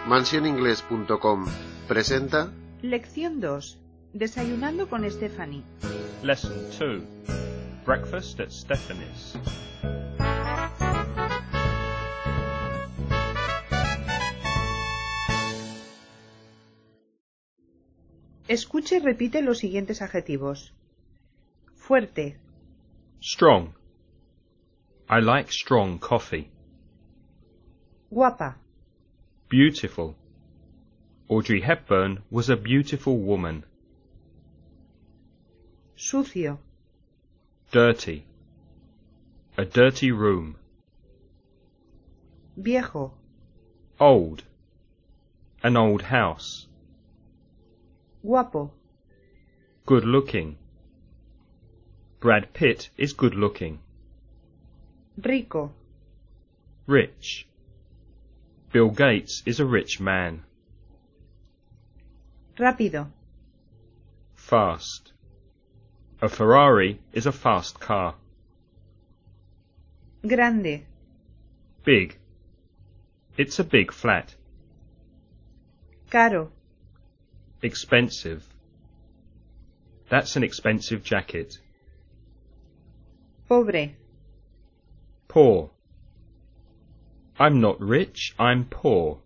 mansioningles.com presenta Lección 2. Desayunando con Stephanie. Lesson 2. Breakfast at Stephanie's. Escucha y repite los siguientes adjetivos. Fuerte. Strong. I like strong coffee. Guapa. Beautiful. Audrey Hepburn was a beautiful woman. Sucio. Dirty. A dirty room. Viejo. Old. An old house. Guapo. Good looking. Brad Pitt is good looking. Rico. Rich. Bill Gates is a rich man. Rápido. Fast. A Ferrari is a fast car. Grande. Big. It's a big flat. Caro. Expensive. That's an expensive jacket. Pobre. Poor. I'm not rich, I'm poor.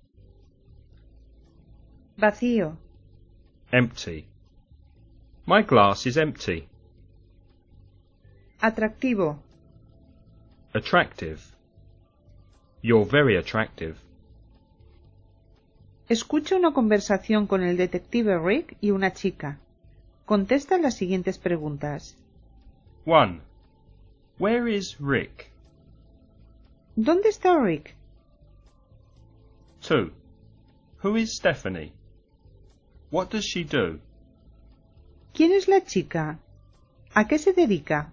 Vacío. Empty. My glass is empty. Atractivo. Attractive. You're very attractive. Escucha una conversación con el detective Rick y una chica. Contesta las siguientes preguntas. 1. Where is Rick? ¿Dónde está Rick? 2. Who is Stephanie? What does she do? ¿Quién es la chica? ¿A qué se dedica?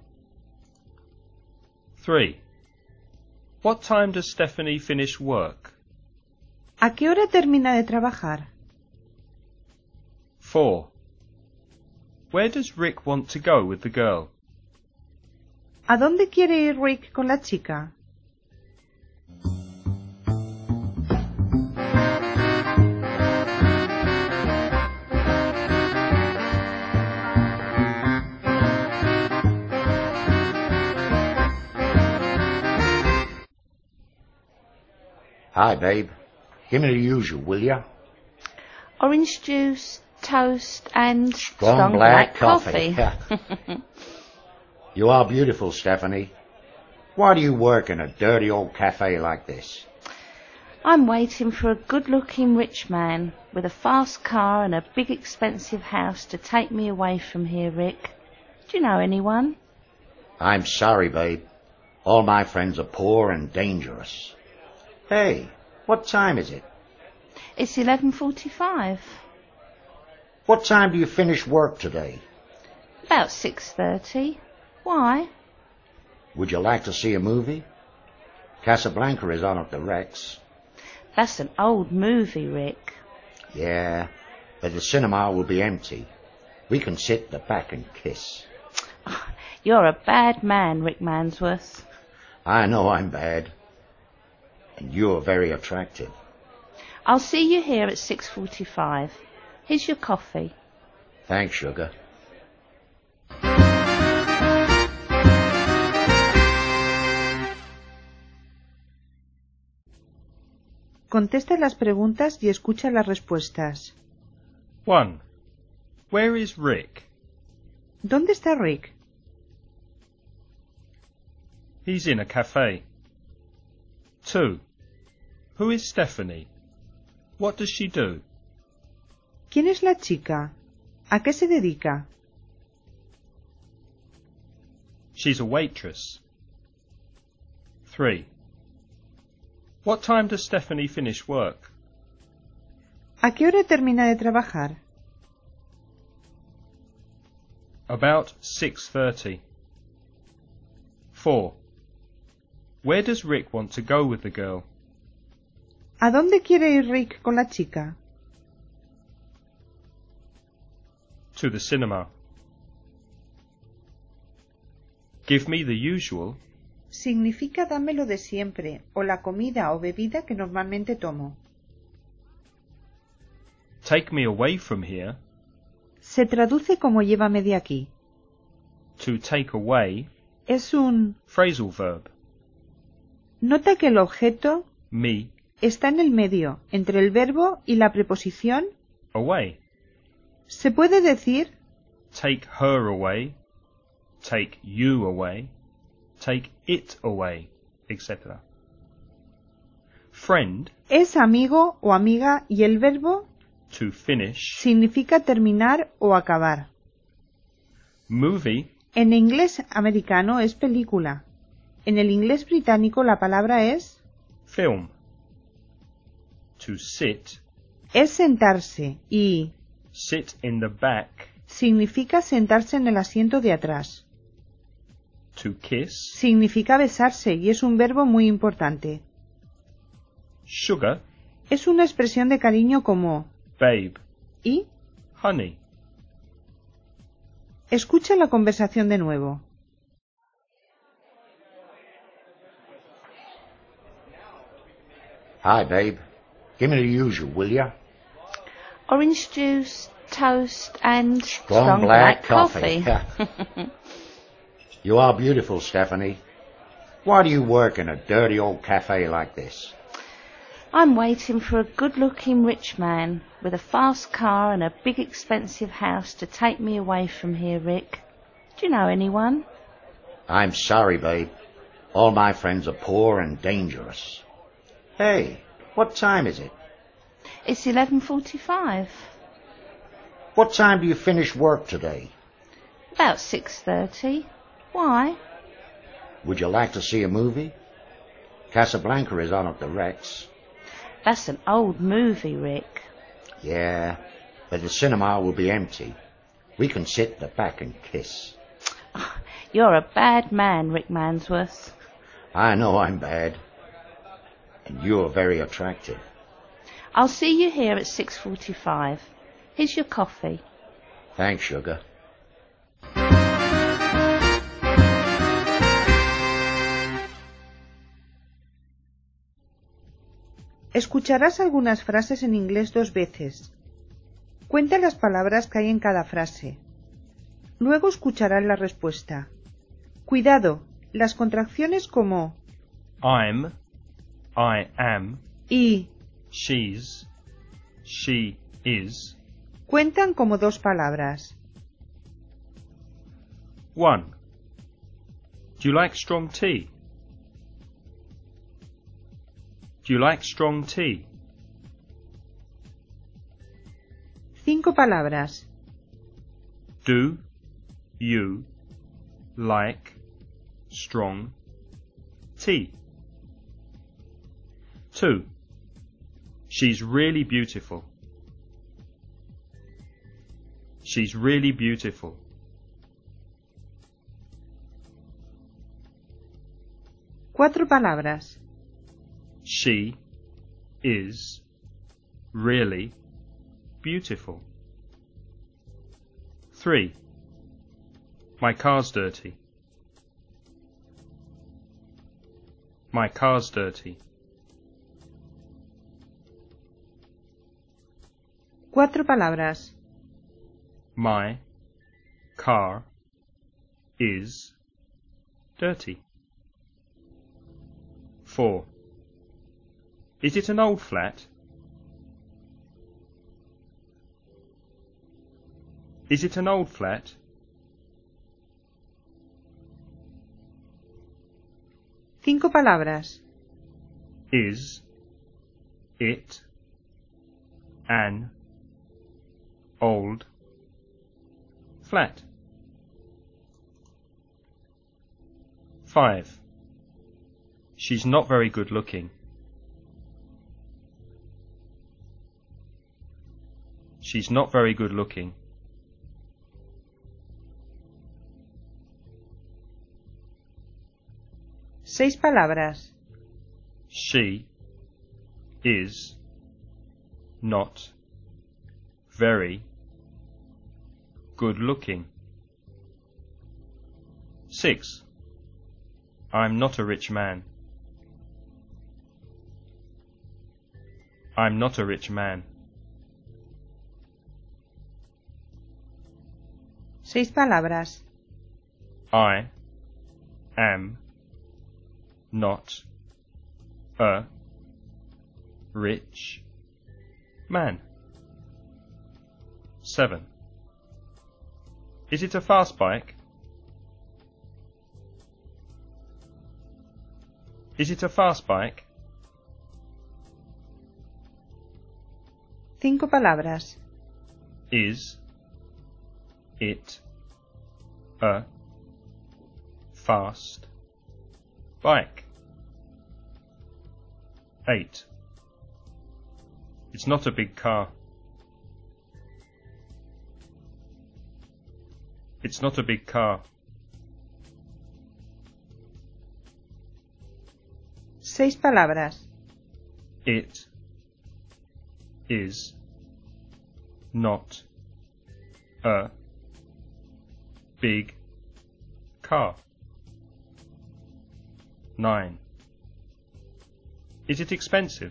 3. What time does Stephanie finish work? ¿A qué hora termina de trabajar? 4. Where does Rick want to go with the girl? ¿A dónde quiere ir Rick con la chica? Hi, babe. Give me the usual, will ya? Orange juice, toast, and Strong black coffee. You are beautiful, Stephanie. Why do you work in a dirty old cafe like this? I'm waiting for a good-looking rich man with a fast car and a big expensive house to take me away from here, Rick. Do you know anyone? I'm sorry, babe. All my friends are poor and dangerous. Hey, what time is it? It's 11:45. What time do you finish work today? About 6:30. Why? Would you like to see a movie? Casablanca is on at the Rex. That's an old movie, Rick. Yeah, but the cinema will be empty. We can sit at the back and kiss. You're a bad man, Rick Mansworth. I know I'm bad. And you're very attractive. I'll see you here at 6:45. Here's your coffee. Thanks, sugar. Contesta las preguntas y escucha las respuestas. 1. Where is Rick? ¿Dónde está Rick? He's in a cafe. 2. Who is Stephanie? What does she do? ¿Quién es la chica? ¿A qué se dedica? She's a waitress. 3. What time does Stephanie finish work? ¿A qué hora termina de trabajar? About 6:30. 4. Where does Rick want to go with the girl? ¿A dónde quiere ir Rick con la chica? To the cinema. Give me the usual. significa dame lo de siempre, o la comida o bebida que normalmente tomo. Take me away from here. se traduce como llévame de aquí. To take away. Es un... Phrasal verb. Nota que el objeto Me. está en el medio, entre el verbo y la preposición. Away. Se puede decir Take her away. Take you away. Take it away, etc. Friend. es amigo o amiga y el verbo To finish. significa terminar o acabar. Movie. En inglés americano es película. En el inglés británico la palabra es Film. To sit. es sentarse y Sit in the back. significa sentarse en el asiento de atrás. To kiss. Significa besarse y es un verbo muy importante. Sugar. Es una expresión de cariño como Babe. y. Honey. Escucha la conversación de nuevo. Hi, babe. Give me the usual, will ya? Orange juice, toast, and Strong black coffee. You are beautiful, Stephanie. Why do you work in a dirty old cafe like this? I'm waiting for a good-looking rich man with a fast car and a big expensive house to take me away from here, Rick. Do you know anyone? I'm sorry, babe. All my friends are poor and dangerous. Hey, what time is it? It's 11:45. What time do you finish work today? About 6:30. Why? Would you like to see a movie? Casablanca is on at the Rex. That's an old movie, Rick. Yeah, but the cinema will be empty. We can sit in the back and kiss. You're a bad man, Rick Mansworth. I know I'm bad. And you're very attractive. I'll see you here at 6:45. Here's your coffee. Thanks, sugar. Escucharás algunas frases en inglés 2 veces. Cuenta las palabras que hay en cada frase. Luego escucharás la respuesta. Cuidado, las contracciones como I'm. I am. y She's. She is. cuentan como 2 palabras. 1. Do you like strong tea? Do you like strong tea? 5 palabras. Do you like strong tea? 2. She's really beautiful. She's really beautiful. 4 palabras. She is really beautiful. 3. My car's dirty. My car's dirty. 4 palabras. My car is dirty. 4. Is it an old flat? Is it an old flat? 5 palabras. Is it an old flat? 5. She's not very good looking. She's not very good looking. 6 palabras. She is not very good looking. 6. I'm not a rich man. I'm not a rich man. 6 palabras. I am not a rich man. 7. Is it a fast bike? Is it a fast bike? 5 palabras. Is it a fast bike? 8. It's not a big car. It's not a big car. 6 palabras. It is not a big car. 9. Is it expensive?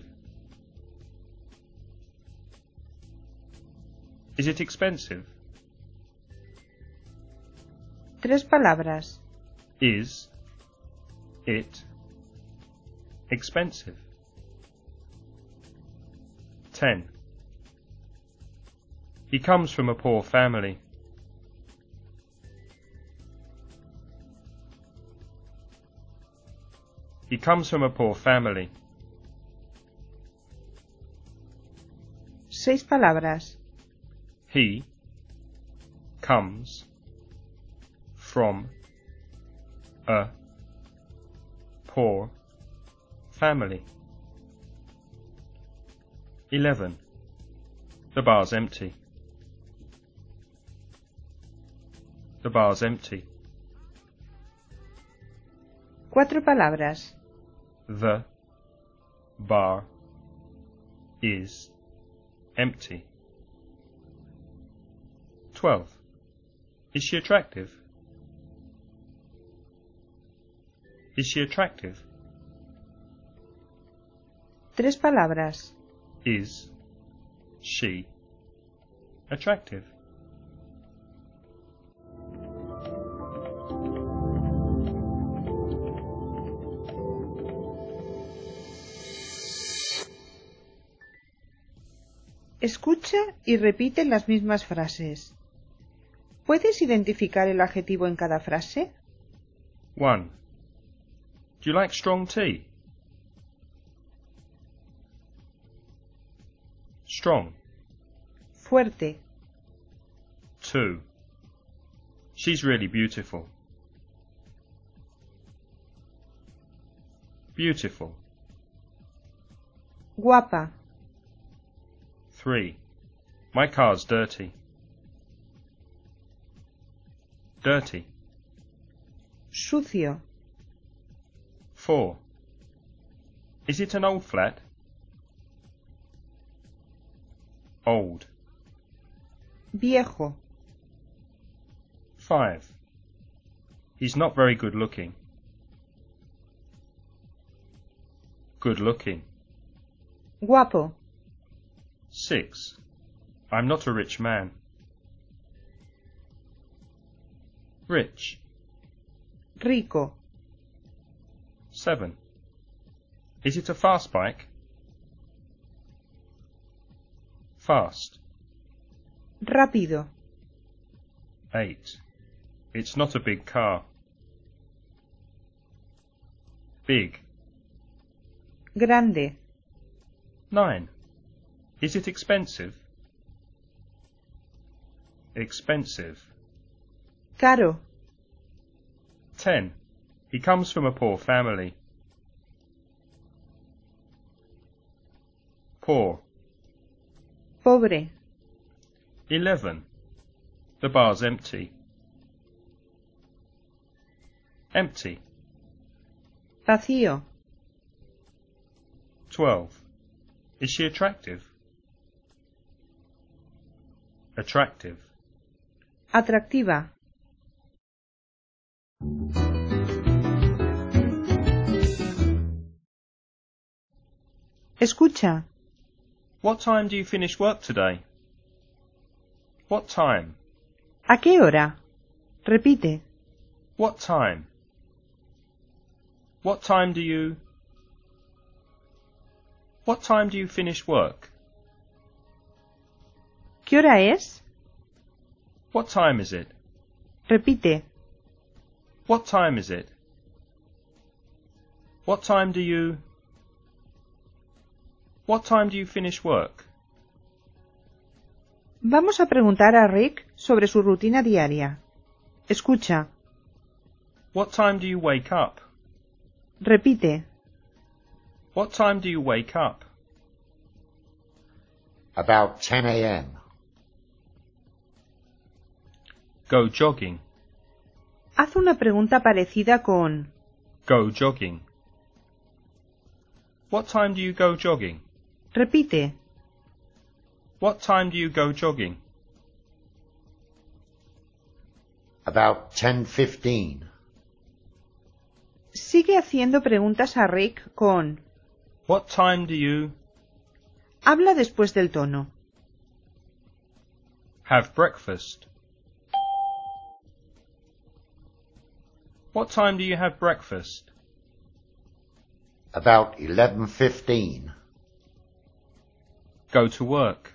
Is it expensive? 3 palabras. Is it expensive? 10. He comes from a poor family. He comes from a poor family. 6 palabras. He comes from a poor family. 11. The bar's empty. The bar's empty. 4 palabras. The bar is empty. 12. Is she attractive? Is she attractive? 3 palabras. Is she attractive? Escucha y repite las mismas frases. ¿Puedes identificar el adjetivo en cada frase? 1. Do you like strong tea? Strong. Fuerte. 2. She's really beautiful. Beautiful. Guapa. 3. My car's dirty. Dirty. Sucio. 4. Is it an old flat? Old. Viejo. 5. He's not very good looking. Good looking. Guapo. 6. I'm not a rich man. Rich. Rico. 7. Is it a fast bike? Fast. Rápido. 8. It's not a big car. Big. Grande. 9. Is it expensive? Expensive. Caro. 10. He comes from a poor family. Poor. Pobre. 11. The bar's empty. Empty. Vacío. 12. Is she attractive? Attractive. Atractiva. Escucha. What time do you finish work today? What time? ¿A qué hora? Repite. What time? What time do you... What time do you finish work? ¿Qué hora es? What time is it? Repite. What time is it? What time do you... What time do you finish work? Vamos a preguntar a Rick sobre su rutina diaria. Escucha. What time do you wake up? Repite. What time do you wake up? About 10 a.m. Go jogging. Haz una pregunta parecida con Go jogging. What time do you go jogging? repite. What time do you go jogging? About 10:15. Sigue haciendo preguntas a Rick con What time do you habla después del tono. have breakfast? What time do you have breakfast? About 11:15. Go to work.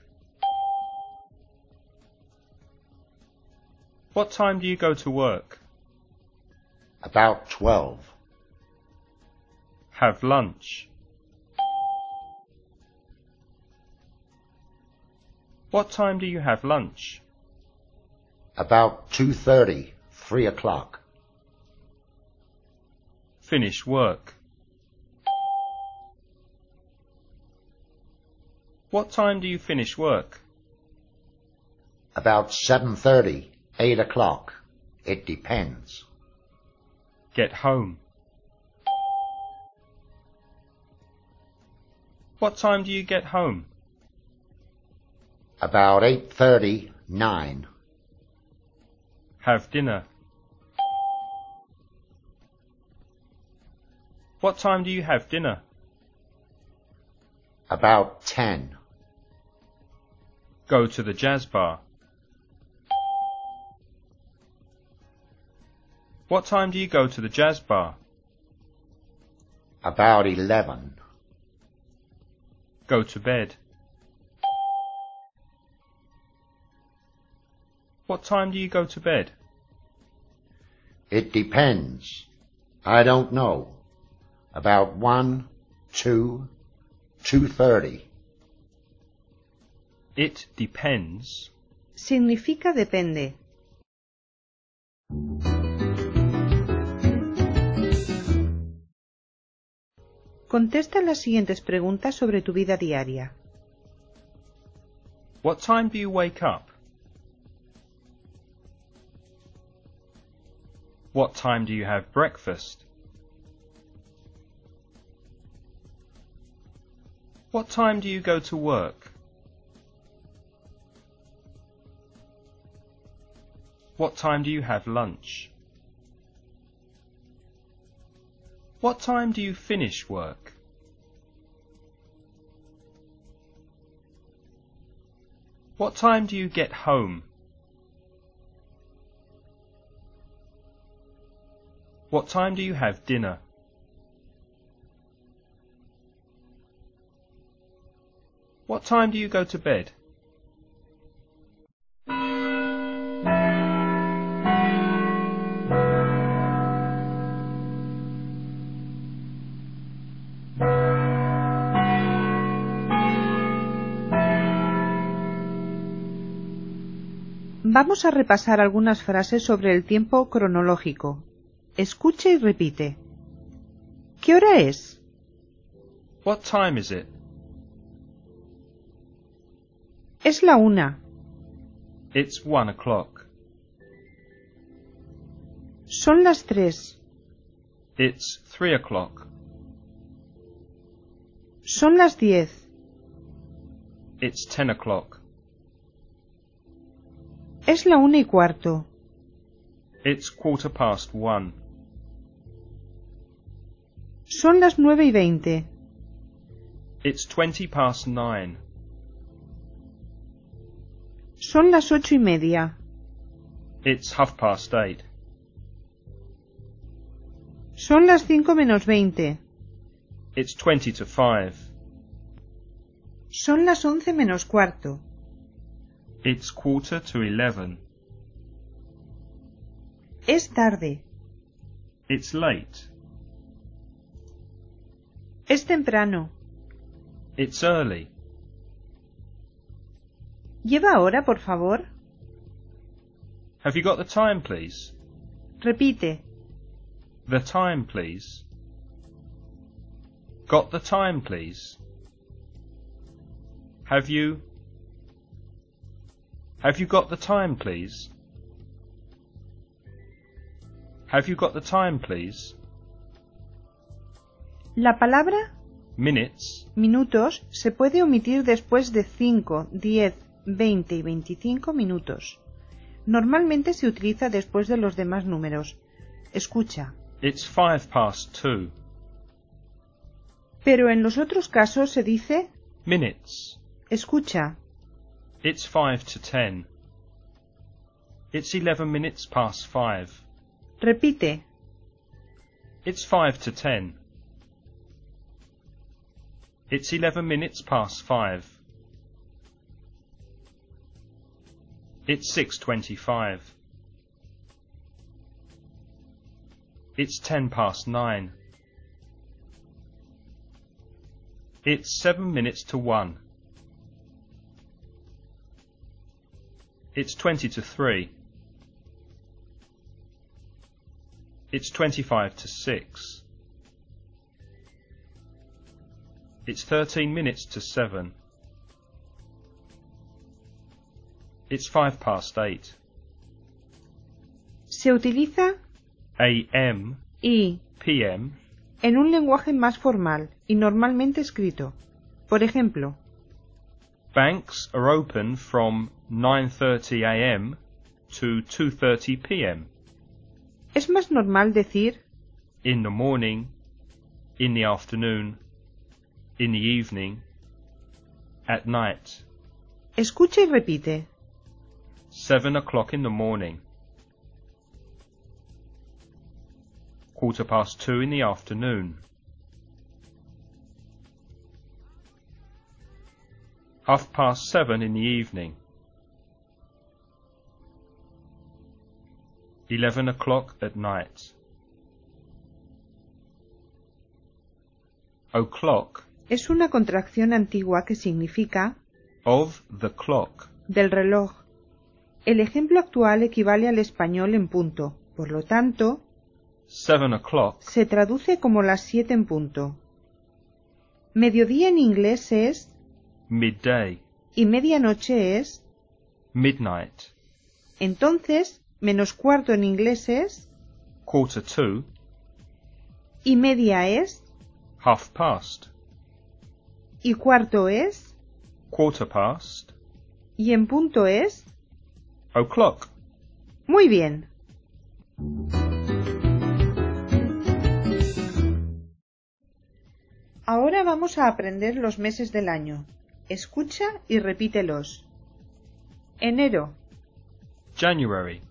What time do you go to work? About 12. Have lunch. What time do you have lunch? About 2:30, 3 o'clock. Finish work. What time do you finish work? About 7:30, 8 o'clock. It depends. Get home. What time do you get home? About 8:30, 9. Have dinner. What time do you have dinner? About 10. Go to the jazz bar. What time do you go to the jazz bar? About 11. Go to bed. What time do you go to bed? It depends. I don't know. About 1, 2, 2:30. It depends. Significa depende. Contesta las siguientes preguntas sobre tu vida diaria. What time do you wake up? What time do you have breakfast? What time do you go to work? What time do you have lunch? What time do you finish work? What time do you get home? What time do you have dinner? What time do you go to bed? Vamos a repasar algunas frases sobre el tiempo cronológico. Escucha y repite. ¿Qué hora es? What time is it? Es la 1. It's 1 o'clock. Son las 3. It's 3 o'clock. Son las 10. It's 10 o'clock. Es la 1:15. It's 1:15. Son las 9:20. It's 9:20. Son las 8:30. It's 8:30. Son las 5 menos 20. It's 20 to 5. Son las 11 menos cuarto. It's 11:45. Es tarde. It's late. Es temprano. It's early. ¿Lleva hora, por favor? Have you got the time, please? Repite. The time, please. Got the time, please? Have you got the time, please? Have you got the time, please? La palabra Minutes minutos se puede omitir después de 5, 10, 20 y 25 minutos. Normalmente se utiliza después de los demás números. Escucha. It's 2:05. Pero en los otros casos se dice Minutes. escucha. It's 5 to 10. It's 11 minutes past 5. Repite. It's 5 to 10. It's 11 minutes past 5. It's 6:25. It's 10 past 9. It's 7 minutes to 1. It's 20 to 3. It's 25 to 6. It's 13 minutes to 7. It's 5 past 8. Se utiliza AM, y PM, en un lenguaje más formal y normalmente escrito. Por ejemplo, banks are open from 9:30 a.m. to 2:30 p.m. es más normal decir In the morning, in the afternoon, in the evening, at night. escucha y repite. 7 o'clock in the morning. 2:15 in the afternoon. 7:30 in the evening. 11 o'clock at night. O'clock, Es una contracción antigua que significa of the clock. del reloj. El ejemplo actual equivale al español en punto. Por lo tanto, 7 o'clock, se traduce como las 7 en punto. Mediodía en inglés es midday, y medianoche es. midnight. Entonces, menos cuarto en inglés es 2:45, y media es 2:30. y cuarto es 2:15, y en punto es. o'clock. Muy bien. Ahora vamos a aprender los meses del año. Escucha y repítelos. Enero, January,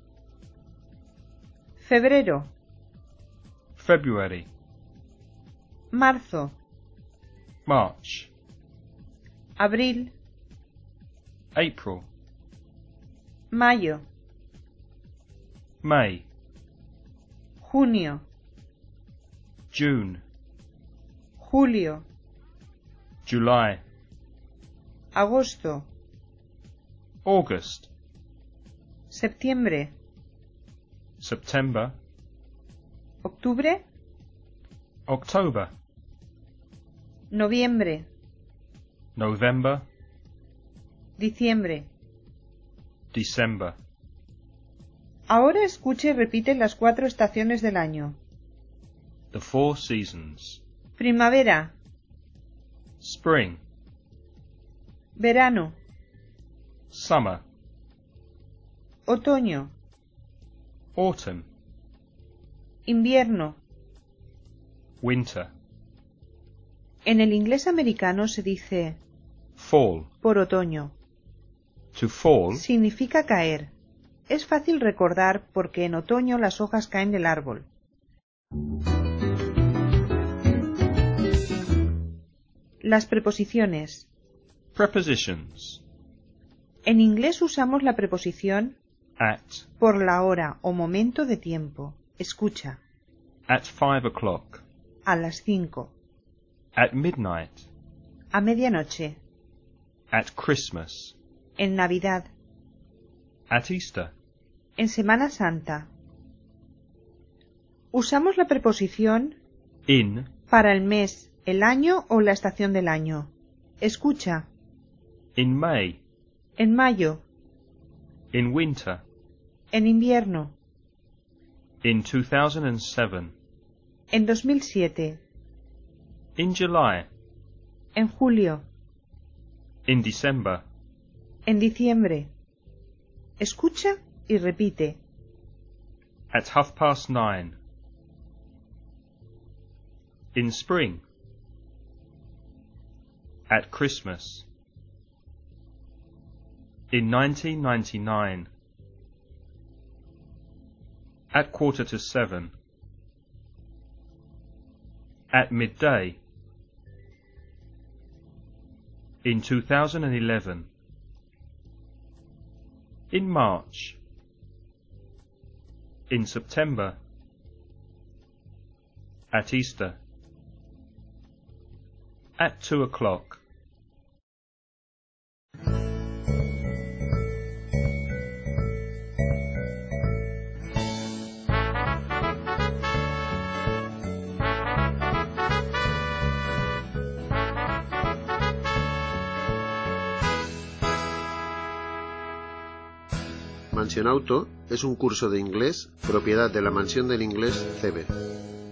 febrero, February, marzo, March, abril, April, mayo, May, junio, June, julio, July, agosto, August, septiembre, September, octubre, October, noviembre, November, diciembre. December. Ahora escucha y repite las 4 estaciones del año. The 4 seasons. Primavera, Spring, verano, summer, otoño, autumn, invierno. winter, En el inglés americano se dice fall. por otoño. To fall, Significa caer. Es fácil recordar porque en otoño las hojas caen del árbol. Las preposiciones. Prepositions. En inglés usamos la preposición At. por la hora o momento de tiempo. Escucha. At 5 o'clock. A las 5. At midnight. A medianoche. At Christmas. En Navidad. At Easter. En Semana Santa. Usamos la preposición In. para el mes, el año o la estación del año. Escucha. In May. En mayo. In winter. En invierno. In 2007. En 2007. In July. En julio. In December. En diciembre. Escucha y repite. At 9:30. In spring. At Christmas. In 1999. At 6:45. At midday. In 2011. In March. In September. At Easter. At 2 o'clock. Mansionauto es un curso de inglés propiedad de la Mansión del Inglés CB.